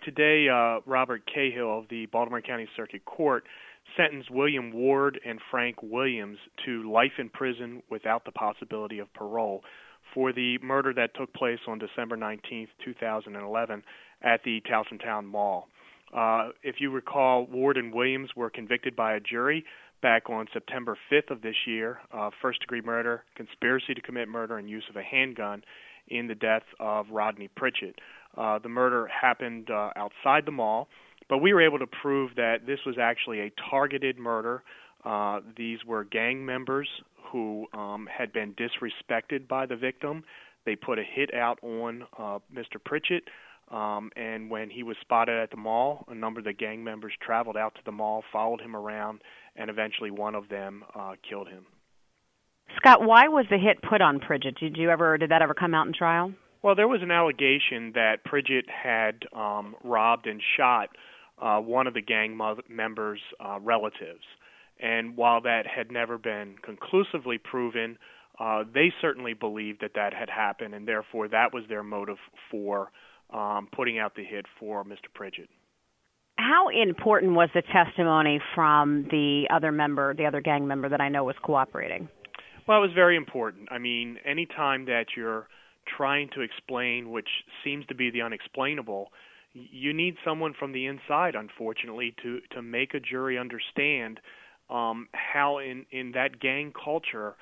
today, Robert Cahill of the Baltimore County Circuit Court sentenced William Ward and Frank Williams to life in prison without the possibility of parole for the murder that took place on December 19th, 2011 at the Towson Town Mall. If you recall, Ward and Williams were convicted by a jury back on September 5th of this year, first-degree murder, conspiracy to commit murder, and use of a handgun in the death of Rodney Pritchett. The murder happened outside the mall, but we were able to prove that this was actually a targeted murder. These were gang members who had been disrespected by the victim. They put a hit out on Mr. Pritchett, and when he was spotted at the mall, a number of the gang members traveled out to the mall, followed him around, and eventually one of them killed him. Scott, why was the hit put on Pritchett? Did that ever come out in trial? Well, there was an allegation that Pritchett had robbed and shot one of the gang members' relatives. And while that had never been conclusively proven, they certainly believed that had happened, and therefore that was their motive for putting out the hit for Mr. Pritchett. How important was the testimony from the other gang member that I know was cooperating? Well, it was very important. I mean, any time that you're trying to explain, which seems to be the unexplainable, you need someone from the inside, unfortunately, to make a jury understand how in that gang culture,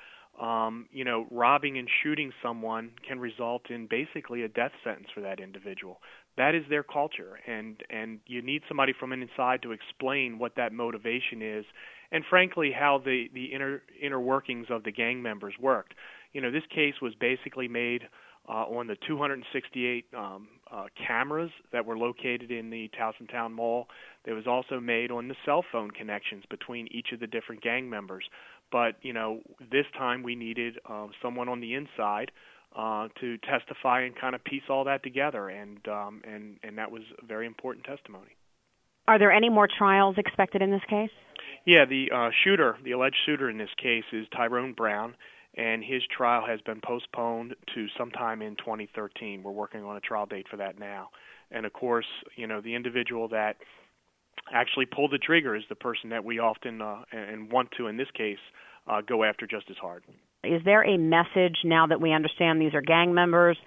robbing and shooting someone can result in basically a death sentence for that individual. That is their culture, and you need somebody from inside to explain what that motivation is, and frankly, how the inner workings of the gang members worked. This case was basically made on the 268 cameras that were located in the Towson Town Mall. It was also made on the cell phone connections between each of the different gang members. But, this time we needed someone on the inside to testify and kind of piece all that together, and that was very important testimony. Are there any more trials expected in this case? Yeah, the alleged shooter in this case is Tyrone Brown, and his trial has been postponed to sometime in 2013. We're working on a trial date for that now. And, of course, the individual that actually pulled the trigger is the person that we often and want to, in this case, go after just as hard. Is there a message, now that we understand these are gang members,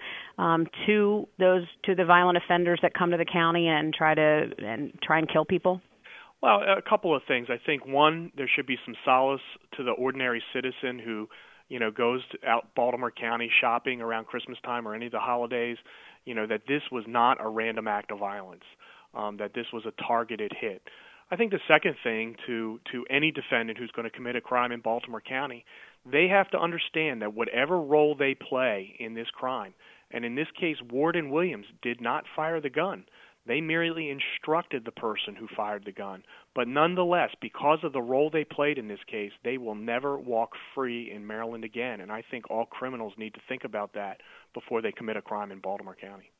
to the violent offenders that come to the county and try and kill people? Well, a couple of things. I think, one, there should be some solace to the ordinary citizen who goes out Baltimore County shopping around Christmas time or any of the holidays, that this was not a random act of violence, that this was a targeted hit. I think the second thing to any defendant who's going to commit a crime in Baltimore County, they have to understand that whatever role they play in this crime, and in this case, Ward and Williams did not fire the gun. They merely instructed the person who fired the gun. But nonetheless, because of the role they played in this case, they will never walk free in Maryland again. And I think all criminals need to think about that before they commit a crime in Baltimore County.